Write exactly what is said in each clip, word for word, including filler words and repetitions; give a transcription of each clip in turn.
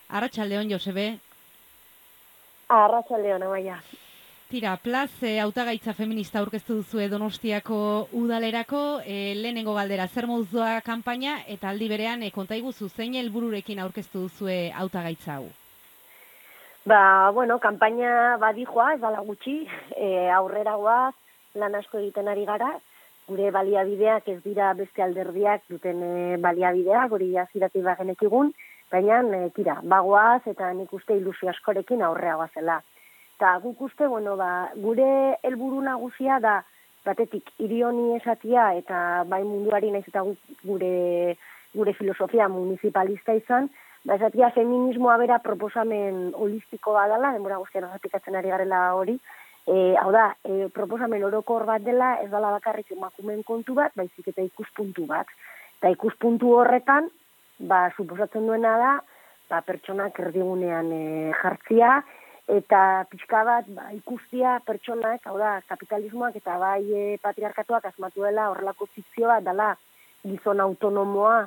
Arratsaldeon, Josebe. Arratsaldeon, Amaia. Tira, plaz, e, hautagaitza feminista aurkeztu duzue Donostiako udalerako, e, lehenengo galdera, zer moduz doa kanpaina, eta aldi berean, e, konta iguzu, zein helbururekin aurkeztu duzue hautagaitza hau? Ba, bueno, kanpaina badijoa, ez dala gutxi, e, aurrera goaz, lan asko egiten ari gara, gure baliabideak ez dira beste alderdiak duten e, baliabideak, hori aziratik bagenekigun, baina, e, tira, bagoaz eta nik uste ilusio askorekin aurrea goazela. Eta guk uste, bueno, ba, gure helburu nagusia da, batetik, hiri honi esatia eta bai munduari naiz eta guk gure, gure filosofia municipalista izan, ba, esatia feminismoa bera proposamen holistiko badala, denbora guztian errepikatzen ari garela hori, e, hau da, e, proposamen orokor bat dela, ez dela bakarrik emakumeen kontu bat, baizik eta ikuspuntu bat. Eta ikuspuntu horretan, ba, suposatzen duena da, ba, pertsonak erdigunean e, jartzia, eta pixka bat ba, ikustia pertsonak, hau da, kapitalismoak eta bai e, patriarkatuak asmatu dela horrelako fikzioa, dela gizon autonomoa,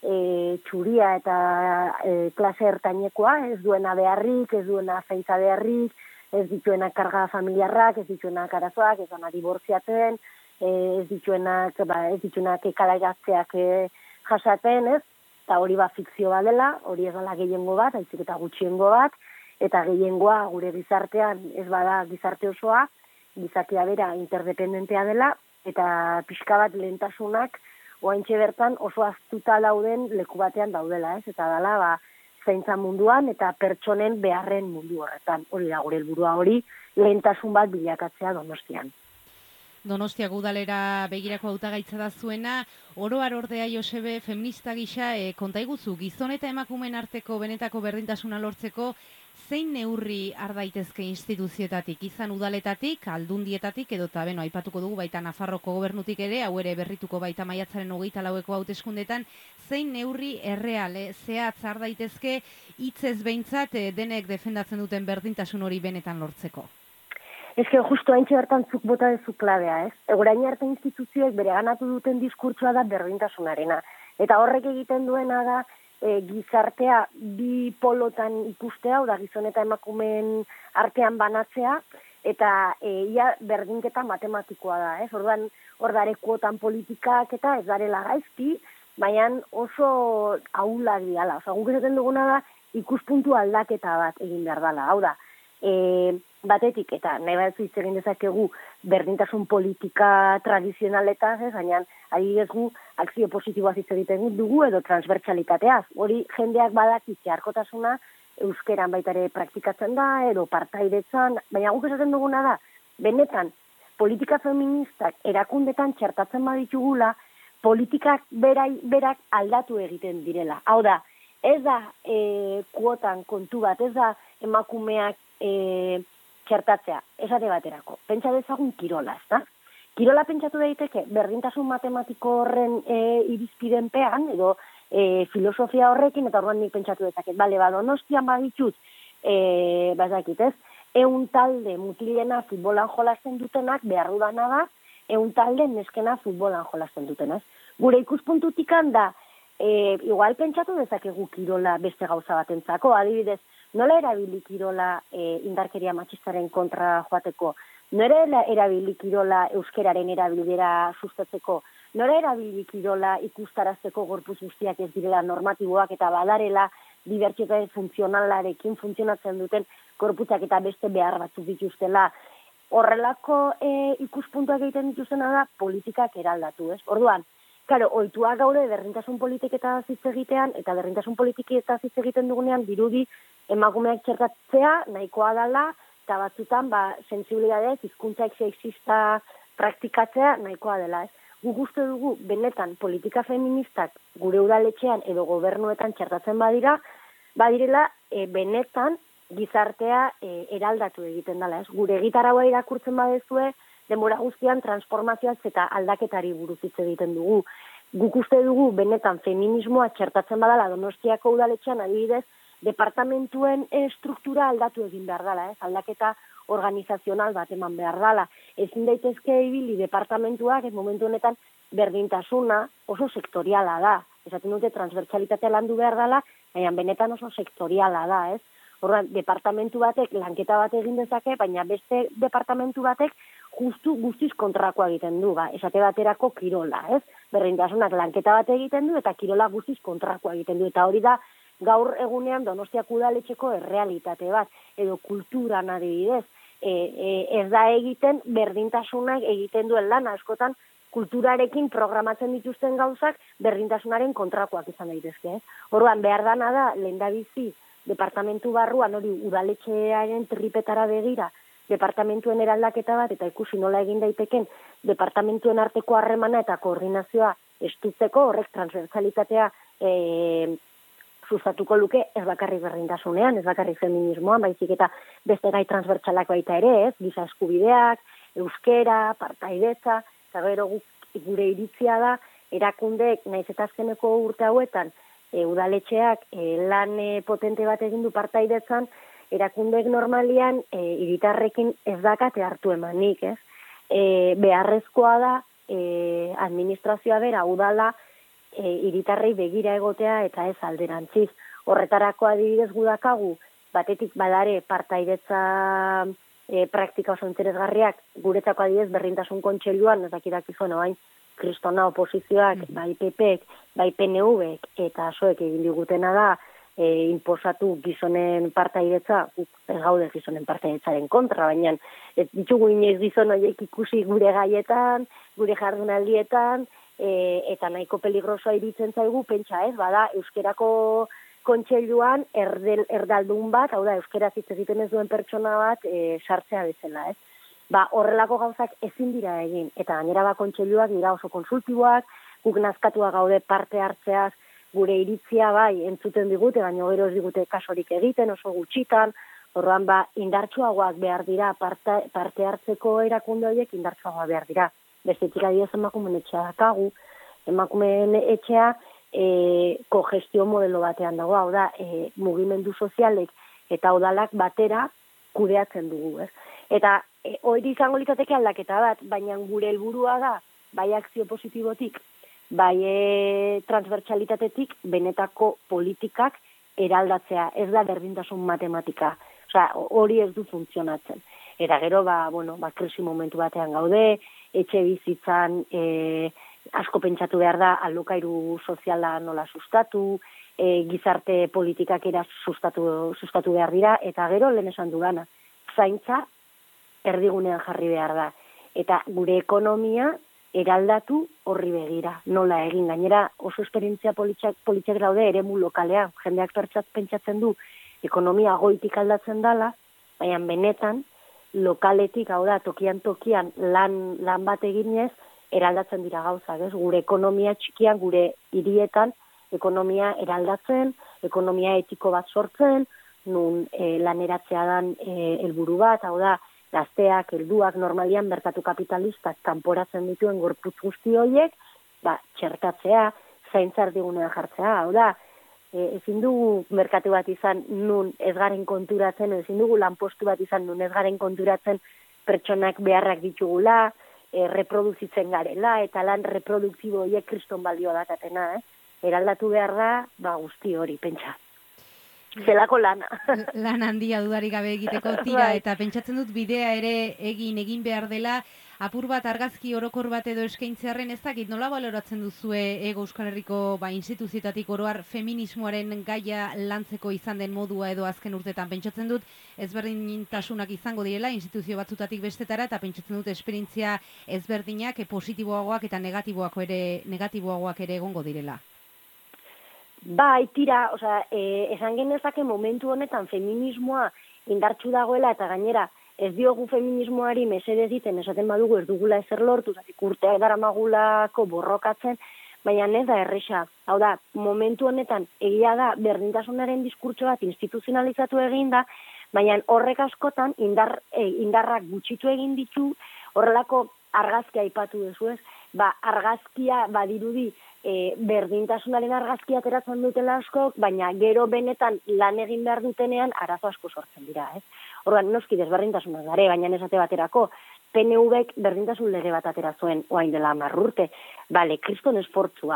e, txuria eta e, klase ertainekoa, ez duena beharrik, ez duena zaintza beharrik, ez dituena karga familiarrak, ez dituenak arazoak, ez duena dibortziatzen, e, ez dituenak, ba, ez dituenak ekalairatzeak e, jasaten, ez? Eta hori ba fikzio bat dela, hori ez dela gehiengo bat, aizik eta gutxiengo bat, eta gehiengoa gure gizartean ez bada gizarte osoa, gizakia bera interdependentea dela, eta pixka bat lehentasunak oaintxe bertan oso aztuta dauden leku batean daudela, ez? Eta dela, ba, zaintza munduan eta pertsonen beharren mundu horretan. Hori da gure helburua hori, lehentasun bat bilakatzea Donostian. Donostiako udalera begirako hautagaitza da zuena, oroar ordea, Josebe, feminista gisa, e, konta iguzu, gizon eta emakumeen arteko benetako berdintasuna lortzeko, zein neurri har daitezke instituzioetatik, izan udaletatik, aldundietatik, edo eta beno, aipatuko dugu baita Nafarroko gobernutik ere, hau ere berrituko baita maiatzaren hogeita laueko hauteskundetan, zein neurri erreal, eh, zehatz har daitezke, hitzez behintzat eh, denek defendatzen duten berdintasun hori benetan lortzeko? Ez que justu haintxe bertan zuk bota dezu klabea, ez? Egorain arte instituzioek bere ganatu duten diskurtsoa da berdintasunarena. Eta horrek egiten duena da, e, gizartea bi polotan ikustea, da gizon eta emakumeen artean banatzea, eta e, ia berdinketa matematikoa da, ez? Orduan, hor dare kuotan politikak eta ez darela gaizki, baina oso ahulak diala. Osa, guk esaten duguna da, ikuspuntu aldaketa bat egin behar dela. Hau da, e, batetik, eta nahi bat hitz egin dezakegu berdintasun politika tradizionaletaz, ez, baina adibidez gu akzio positiboaz hitz egiten dugu edo transbertsalitateaz. Hori jendeak badaki zeharkotasuna euskeran baita ere praktikatzen da, edo partaidetzan, baina guk esaten duguna da, benetan, politika feministak erakundetan txertatzen baditugula, politikak berai, berak aldatu egiten direla. Hau da, ez da e, kuotan kontu bat, ez da emakumeak e, txertatzea, esate baterako. Pentsa dezagun kirola, ez da? Kirola pentsatu daiteke berdintasun matematiko horren e, irizpidenpean, edo e, filosofia horrekin, eta orduan nik pentsatu dezaket, bale, ba, Donostian baditut, e, bazakit, ez? Eun talde mutilena futbolan jolasten dutenak, behar dudana da, eun talde neskena futbolan jolasten dutenaz. Gure ikuspuntutik da, e, igual pentsatu dezakegu kirola beste gauza batentzako, adibidez, nola erabili kirola e, indarkeria matxistaren kontra joateko, nola erabili kirola euskeraren erabilera sustatzeko, nola erabili kirola ikustarazteko gorpuz guztiak ez direla normatiboak eta badarela dibertsitate funtzionalarekin funtzionatzen duten gorputzak eta beste behar batzuk dituztela. Horrelako e, ikuspuntuak egiten dituzena da politikak eraldatu, ez? Orduan, claro, oituak gaude berdintasun politiketaz hitz egitean, eta berdintasun politiketaz hitz egiten dugunean dirudi emakumeak txertatzea nahikoa dela, eta batzutan ba, sensibilidadez, hizkuntza sexista praktikatzea nahikoa dela, ez? Guk uste dugu benetan politika feministak gure udaletxean edo gobernuetan txertatzen badira, badirela e, benetan gizartea e, eraldatu egiten dela, ez? Gure egitaraua irakurtzen badezue, denbora guztian transformazioaz eta aldaketari buruz hitz egiten dugu. Guk uste dugu benetan feminismoa txertatzen badala Donostiako udaletxean adibidez, departamentuen struktura aldatu egin behar dela, ez? Aldaketa organizazional bat eman behar dela. Ezin daitezke ibili departamentuak, ez momentu honetan berdintasuna oso sektoriala da. esaten dute transbertsalitate landu behar dela, baina benetan oso sektoriala da, ez? Orduan, departamentu batek lanketa bat egin dezake, baina beste departamentu batek justu guztiz kontrakoa egiten du, ba, esate baterako kirola, ez? Berdintasunak lanketa bat egiten du eta kirola guztiz kontrakoa egiten du, eta hori da gaur egunean Donostiak udaletxeko errealitate bat, edo kulturan adibidez, e, e, ez da egiten berdintasunak egiten duen lan, askotan kulturarekin programatzen dituzten gauzak berdintasunaren kontrakoak izan daitezke, ez? Orduan, behar dana da, lehendabizi, departamentu barruan hori udaletxearen tripetara begira, departamentuen eraldaketa bat, eta ikusi nola egin daiteken, departamentuen arteko harremana eta koordinazioa estutzeko, horrek transversalitatea e, sustatuko luke, ez bakarrik berdintasunean, ez bakarrik feminismoan, baizik eta beste gai transversalak baita ere, ez, giza eskubideak, euskera, partaidetza, eta gero gure iritzia da, erakundeek, naiz eta azkeneko urte hauetan, e, udaletxeak e, lan e, potente bat egin du partaidetzan, erakundeek normalian e, hiritarrekin ez dakate hartu emanik, ez? E, beharrezkoa da e, administrazioa bera udala e, hiritarrei begira egotea eta ez alderantziz. Horretarako adibidez gudakagu, batetik badare partaidetza e, praktika oso interesgarriak, guretzako adibidez berdintasun kontseiluan, ez dakidak izan oain, kristona oposizioak, mm. bai P Pek, bai P N Vek eta soek egin digutena da, E, inposatu gizonen partaidetza, ez gaude gizonen partaidetzaren kontra, baina ez ditugu inoiz gizon horiek ikusi gure gaietan, gure jardunaldietan, e, eta nahiko peligrosoa iritzen zaigu, pentsa ez, bada, euskerako kontseiluan erdel, erdaldun bat, hau da, euskera hitz egiten ez duen pertsona bat, e, sartzea bezala, ez. Ba, horrelako gauzak ezin dira egin, eta gainera ba kontseiluak dira oso konsultiboak, guk nazkatua gaude parte hartzeaz, gure iritzia bai entzuten digute, baina gero ez digute kasorik egiten, oso gutxitan, orduan ba indartsuagoak behar dira, parte, parte hartzeko erakunde horiek indartsuagoak behar dira. Bestetik adibidez emakumeen etxea dakagu, emakumeen etxea e, kogestio modelo batean dago, hau da, e, mugimendu sozialek eta udalak batera kudeatzen dugu, ez? Eta e, hori izango litzateke aldaketa bat, baina gure helburua da, bai akzio positibotik, bai e, transbertsalitatetik benetako politikak eraldatzea, ez da berdintasun matematika. Osea, hori ez du funtzionatzen. Eta gero, ba, bueno, ba, krisi momentu batean gaude, etxe bizitzan e, asko pentsatu behar da alokairu soziala nola sustatu, e, gizarte politikak era sustatu, sustatu behar dira, eta gero lehen esan dudana, zaintza erdigunean jarri behar da. Eta gure ekonomia eraldatu horri begira, nola egin, gainera oso esperientzia politxak, politxak daude eremu lokalean, jendeak pertsat pentsatzen du ekonomia goitik aldatzen dala, baina benetan lokaletik, hau da, tokian tokian lan, lan bat eginez, eraldatzen dira gauzak, ez? Gure ekonomia txikian, gure hirietan, ekonomia eraldatzen, ekonomia etiko bat sortzen, nun e, laneratzea dan e, helburu bat, hau da, gazteak, helduak, normalian merkatu kapitalistak kanporatzen dituen gorputz guzti horiek, ba, txertatzea, zaintza erdigunean jartzea, hau da, e, ezin dugu merkatu bat izan nun ez garen konturatzen, ezin dugu lanpostu bat izan nun ez garen konturatzen pertsonak beharrak ditugula, e, reproduzitzen garela, eta lan reproduktibo horiek kriston balio dakatena, eh? Eraldatu behar da, ba, guzti hori, pentsa. Zelako lana. Lan handia dudarik gabe egiteko tira, eta pentsatzen dut bidea ere egin egin behar dela, apur bat argazki orokor bat edo eskaintzearren ez dakit, nola baloratzen duzue Ego Euskal Herriko ba, instituzioetatik oroar feminismoaren gaia lantzeko izan den modua edo azken urtetan. Pentsatzen dut ezberdintasunak izango direla instituzio batzutatik bestetara, eta pentsatzen dut esperientzia ezberdinak positiboagoak eta negatiboak ere, negatiboagoak ere egongo direla. Bai, tira, osea, eh, esan genezake momentu honetan feminismoa indartsu dagoela eta gainera ez diogu feminismoari mesedez egiten, esaten badugu ez dugula ezer lortu, zatik urteak daramagulako borrokatzen, baina ez da erresa. Hau da, momentu honetan egia da berdintasunaren diskurtso bat instituzionalizatu egin da, baina horrek askotan indar, eh, indarrak gutxitu egin ditu, horrelako argazkia aipatu duzu ez, ba, argazkia badirudi, E, berdintasunaren argazkia ateratzen dutela askok, baina gero benetan lan egin behar dutenean arazo asko sortzen dira, ez? Orduan, noski desberdintasunak gare, baina esate baterako, P N Vek berdintasun lege bat atera zuen oain dela hamar urte. Bale, kriston esfortzua,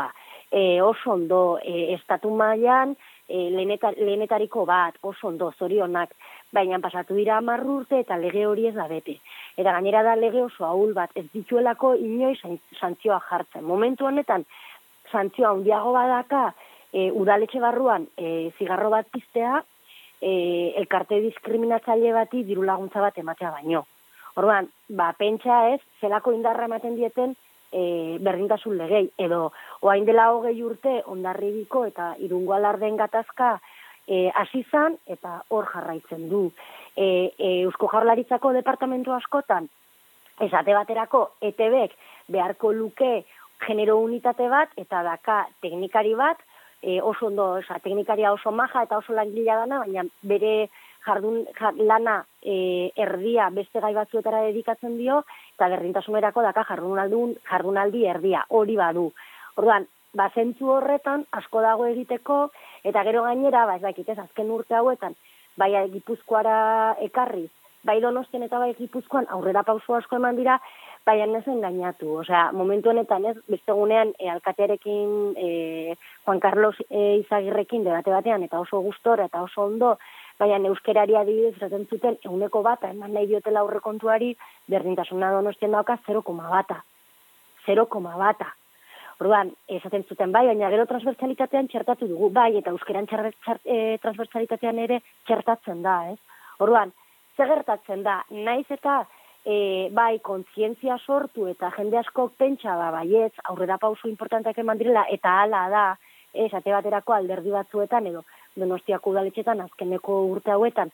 e, oso ondo, e, estatu mailan e, leheneta, lehenetariko bat, oso ondo, zorionak, baina pasatu dira hamar urte eta lege hori ez da bete. Eta gainera da lege oso ahul bat, ez dituelako inoiz santzioa jartzen. Momentu honetan, santzioa handiago badaka, e, udaletxe barruan e, zigarro bat piztea, e, elkarte diskriminatzaile bati diru laguntza bat ematea baino. Orduan, ba, pentsa ez, zelako indarra ematen dieten e, berdintasun legei, edo oain dela hogei urte Hondarribiko eta Irungo Alardeen gatazka e, hasi zan eta hor jarraitzen du. E, e, Eusko Jaurlaritzako departamentu askotan, esate baterako E T Bek beharko luke genero unitate bat eta daka teknikari bat, e, oso ondo, oza, teknikaria oso maja eta oso langilea dana, baina bere jardun lana e, erdia beste gai batzuetara dedikatzen dio, eta berdintasunerako daka jardunaldun, jardunaldi erdia, hori badu. Orduan, ba, zentzu horretan asko dago egiteko, eta gero gainera, ba, ez dakit ez, azken urte hauetan, bai Gipuzkoara ekarriz, bai Donostian eta bai Gipuzkoan aurrera pauso asko eman dira, baina ez engainatu. Osea, momentu honetan ez, beste egunean e, alkatearekin, e, Juan Carlos e, Izagirrekin debate batean, eta oso gustora eta oso ondo, baina euskerari adibidez esaten zuten eguneko bata, eman nahi diotela aurrekontuari, berdintasuna Donostian dauka zero koma bata. zero koma bata. Orduan, esaten zuten bai, baina gero transbertsalitatean txertatu dugu, bai, eta euskeran txar, txar, e, transbertsalitatean ere txertatzen da, ez? Orduan, ze gertatzen da, naiz eta e, bai, kontzientzia sortu eta jende asko pentsa da, baietz, aurrera pauso importanteak eman direla, eta hala da, esate baterako alderdi batzuetan, edo Donostiako udaletxetan azkeneko urte hauetan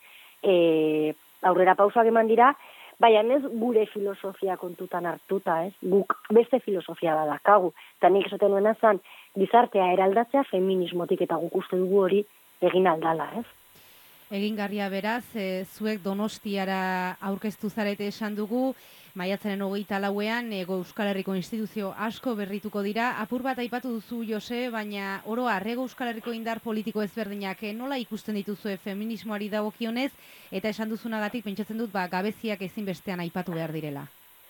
e, aurrera pausoak eman dira, baina ez gure filosofia kontutan hartuta, ez? Guk beste filosofia badakagu. Eta nik esaten nuena zan, gizartea eraldatzea feminismotik eta guk uste dugu hori egin aldala, ez? Egingarria beraz, e, zuek Donostiara aurkeztu zarete esan dugu, maiatzaren hogeita lauean, ego Euskal Herriko instituzio asko berrituko dira. Apur bat aipatu duzu, Jose, baina oro har, ego Euskal Herriko indar politiko ezberdinak nola ikusten dituzue feminismoari dagokionez, eta esan duzunagatik pentsatzen dut, ba, gabeziak ezinbestean aipatu behar direla.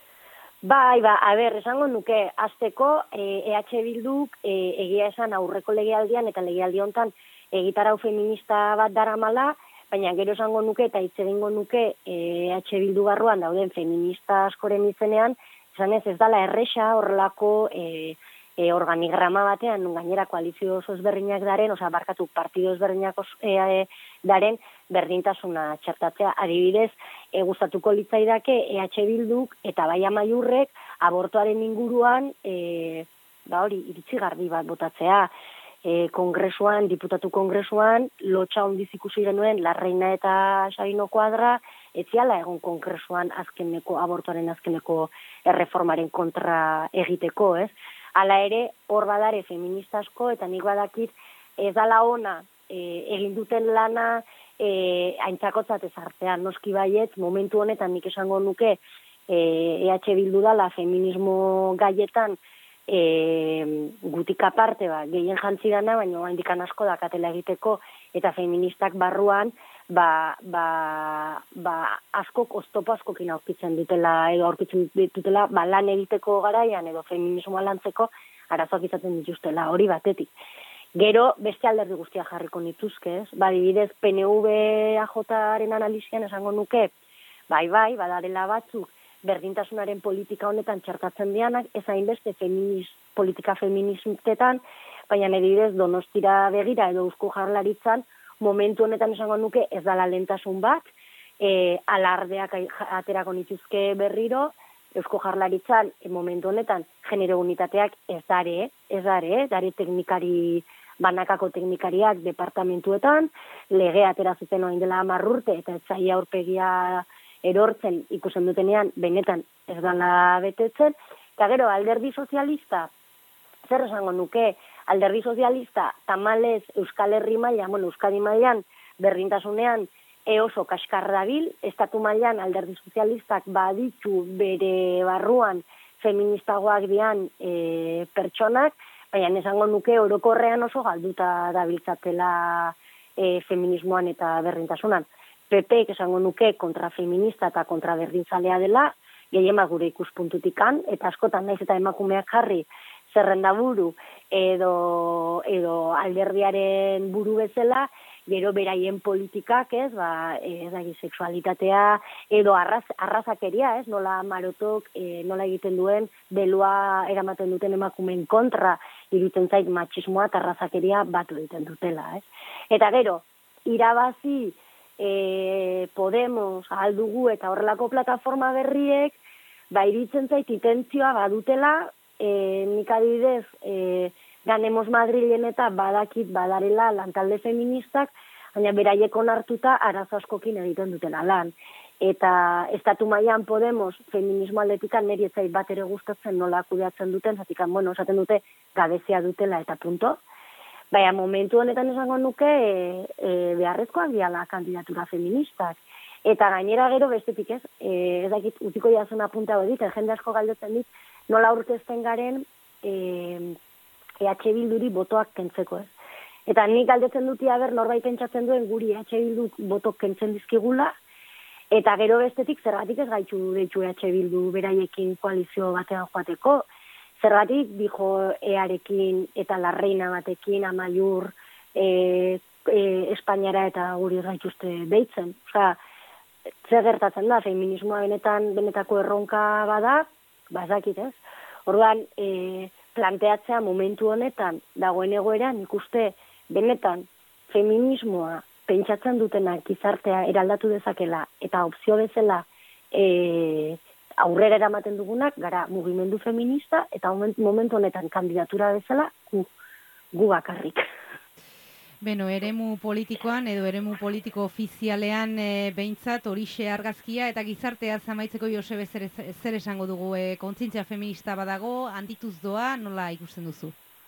Bai, ba, a ber, esango nuke, azteko E H Bilduk e, egia esan aurreko legealdian eta legealdi hontan egitarau feminista bat daramala, baina gero esango nuke eta hitz egingo nuke E H Bildu barruan dauden feminista askoren izenean, esan ez ez dala erresa horrelako e, e, organigrama batean, gainera koalizio oso ezberdinak daren, osea, barkatu partido ezberdinak e, e, daren berdintasuna txertatzea. Adibidez, e, gustatuko litzaidake E H Bilduk eta bai Amaiurrek abortuaren inguruan, e, ba hori, iritzi garbi bat botatzea. E, kongresuan, diputatu kongresuan, lotxa hondiz ikusi genuen, Larreina eta Sabino Kuadra, etziala egon kongresuan azkeneko, abortuaren azkeneko erreformaren kontra egiteko, ez? Hala ere, hor badare feminista asko, eta nik badakit ez dala ona e, egin duten lana e, aintzakotzat ez artean, noski baietz, momentu honetan nik esango nuke e, E H Bildu dala feminismo gaietan E, gutik aparte, ba, gehien jantzi dana, baina handikan asko dakatela egiteko, eta feministak barruan, ba, ba, ba, askok, oztopo askokin aurkitzen dutela, edo aurkitzen dutela, ba, lan egiteko garaian, edo feminismoa lantzeko, arazoak izaten dituztela, hori batetik. Gero, beste alderdi guztia jarriko nituzke, ez? Ba, dibidez, P N V A Jaren analizian esango nuke, bai, bai, badarela batzuk, berdintasunaren politika honetan txertatzen dianak, ez hainbeste feminiz, politika feministetan, baina adibidez Donostira begira edo Eusko Jaurlaritzan, momentu honetan esango nuke ez dala lehentasun bat, e, alardeak aterako nituzke berriro, Eusko Jaurlaritzan e, momentu honetan genero unitateak ez dare, ez dare, dare teknikari, banakako teknikariak departamentuetan, lege atera zuten orain dela hamar urte, eta ez zaila aurpegia erortzen ikusten dutenean, benetan ez dala betetzen, eta gero alderdi sozialista, zer esango nuke, alderdi sozialista, tamalez Euskal Herri mailan, bueno, Euskadi mailan, berdintasunean, e oso kaskar dabil, estatu mailan alderdi sozialistak baditu bere barruan feministagoak dian e, pertsonak, baina esango nuke orokorrean oso galduta dabiltzatela e, feminismoan eta berdintasunan. P P esango nuke kontrafeminista eta kontraberdintzalea dela, gehiema gure ikuspuntutikan, eta askotan naiz eta emakumeak jarri zerrendaburu edo, edo alderdiaren buru bezala, gero beraien politikak, ez, ba, ez dagi, sexualitatea, edo arraz, arrazakeria, ez, nola marotok, e, nola egiten duen, belua eramaten duten emakumen kontra, iruditzen zait matxismoa eta arrazakeria batu egiten dutela, ez. Eta gero, irabazi e, Podemos, aldugu eta horrelako plataforma berriek, ba, iruditzen zait intentzioa badutela, e, nik adibidez, e, Ganemos Madrilen eta badakit badarela lantalde feministak, baina beraiek onartuta arazo askokin egiten dutela lan. Eta estatu mailan Podemos feminismo aldetikan niri ez zait bat ere gustatzen nola kudeatzen duten, zatikan, bueno, esaten dute gabezia dutela eta punto. Baina momentu honetan esango nuke e, e, beharrezkoak diala kandidatura feministak. Eta gainera gero bestetik ez, e, ez dakit utiko jazun apunta hori dit, jende asko galdetzen dit, nola urtezten garen e, E H Bilduri botoak kentzeko, ez. Eta nik galdetzen dut ber norbait pentsatzen duen guri E H Bildu botok kentzen dizkigula, eta gero bestetik zergatik ez gaitu deitu E H Bildu beraiekin koalizio batean joateko, zergatik dijo earekin eta larreina batekin, Amaiur, e, e, Espainiara eta guri ez gaituzte deitzen. Osea, zer gertatzen da, feminismoa benetan, benetako erronka bada, bazakit, ez. Orduan, e, planteatzea momentu honetan dagoen egoeran ikuste benetan feminismoa pentsatzen dutenak gizartea eraldatu dezakela eta opzio bezala e, aurrera eramaten dugunak gara mugimendu feminista eta momentu honetan kandidatura bezala gu, gu bakarrik. Beno, eremu politikoan edo eremu politiko ofizialean e, behintzat horixe argazkia eta gizartea zamaitzeko Josebe zer, zer esango dugu e, kontzientzia feminista badago, handituz doa, nola ikusten duzu?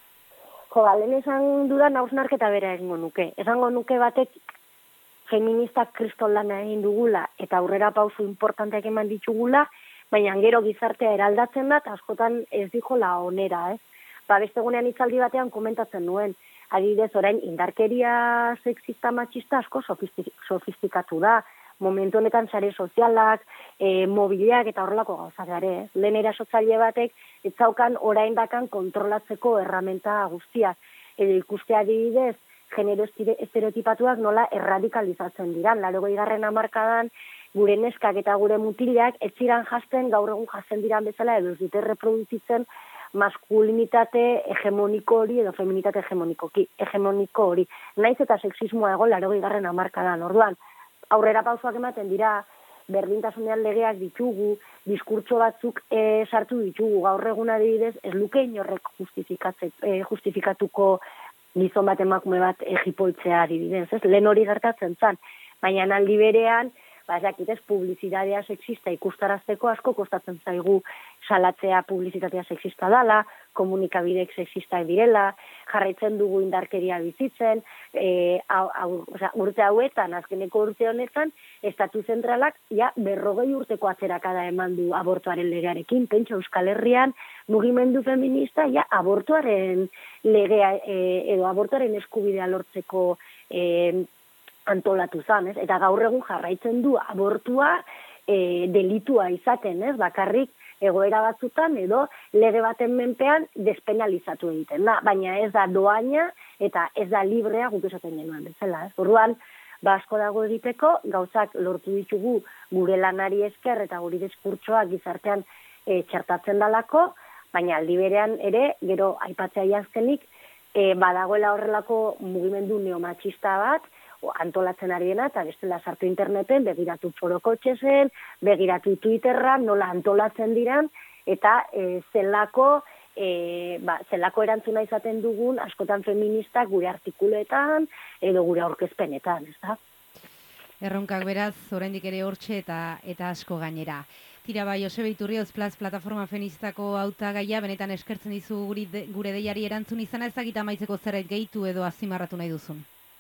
Jo, lehen esan dudan hausnarketa bera egingo nuke. Esango nuke batek feministak kriston lana egin dugula eta aurrera pausu importanteak eman ditugula, baina gero gizartea eraldatzen da eta askotan ez dijola onera, ez? Ba, beste egunean hitzaldi batean komentatzen nuen, adibidez, orain indarkeria sexista matxista asko sofistikatu da. Momentu honetan sare sozialak, e, mobiliak eta horrelako gauzak gare. Eh? Lehen erasotzaile batek ez zaukan orain dakan kontrolatzeko erramenta guztiak. Edo ikustea adibidez, genero estereotipatuak nola erradikalizatzen diran. Larogei garren hamarkadan gure neskak eta gure mutilak ez ziran jasten gaur egun jasten diran bezala edo ez dute reproduzitzen maskulinitate hegemoniko hori edo feminitate hegemoniko, hegemoniko hori. Naiz eta sexismoa egon larogei garren hamarkadan. Orduan, aurrera pausoak ematen dira, berdintasunean legeak ditugu, diskurtso batzuk e, sartu ditugu, gaur egun adibidez, ez luke inorrek e, justifikatuko gizon bat emakume bat ejipoltzea adibidez, ez? Lehen hori gertatzen zan, baina aldi berean, ba, jakitez, publizitatea sexista ikustarazteko asko kostatzen zaigu salatzea publizitatea sexista dala, komunikabidek sexista direla, jarraitzen dugu indarkeria bizitzen, e, au, au, oza, urte hauetan, azkeneko urte honetan, estatu zentralak ja berrogei urteko atzerakada eman du abortuaren legearekin, pentsa Euskal Herrian, mugimendu feminista, ja abortuaren legea, e, edo abortuaren eskubidea lortzeko e, antolatu zan, ez? Eta gaur egun jarraitzen du abortua e, delitua izaten, ez? Bakarrik egoera batzutan edo lege baten menpean despenalizatu egiten da, baina ez da doaina eta ez da librea guk esaten genuen bezala, ez? Orduan, ba asko dago egiteko, gauzak lortu ditugu gure lanari esker eta guri diskurtsoak gizartean e, txertatzen dalako, baina aldi berean ere, gero aipatzea azkenik, e, badagoela horrelako mugimendu neomatxista bat, antolatzen ari dena, eta bestela sartu interneten, begiratu forokotxesen, begiratu Twitterran, nola antolatzen diran, eta e, zelako, e, ba, zelako erantzuna izaten dugun, askotan feministak gure artikuletan, edo gure aurkezpenetan, ez da? Erronkak beraz, oraindik ere hortxe eta eta asko gainera. Tira bai, Josebe Iturrioz Plaz Plataforma Feministako hautagaia, benetan eskertzen dizu guri de, gure deiari erantzun izana, ezagita amaitzeko zerbait gehitu edo azpimarratu nahi duzun.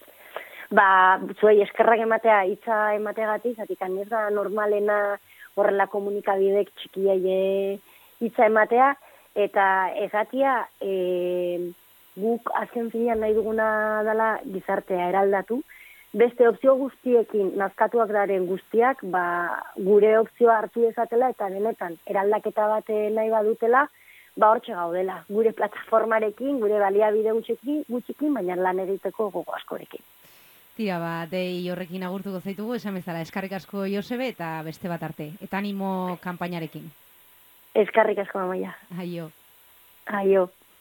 Ba, zuei eskerrak ematea, hitza emateagatik, zatik ez da normalena horrela komunikabidek txikiaie hitza ematea, eta egatia e, guk azken finean nahi duguna dela gizartea eraldatu, beste opzio guztiekin nazkatuak daren guztiak, ba, gure opzioa hartu dezatela eta benetan eraldaketa bat nahi badutela, ba hortxe gaudela, gure plataformarekin, gure baliabide gutxikin, gutxikin, baina lan egiteko gogo askorekin. Tira, ba, dei horrekin agurtuko zaitugu, esan bezala, eskarrik asko Josebe eta beste bat arte. Eta animo kanpainarekin. Eskarrik asko, Amaia. Aio. Aio.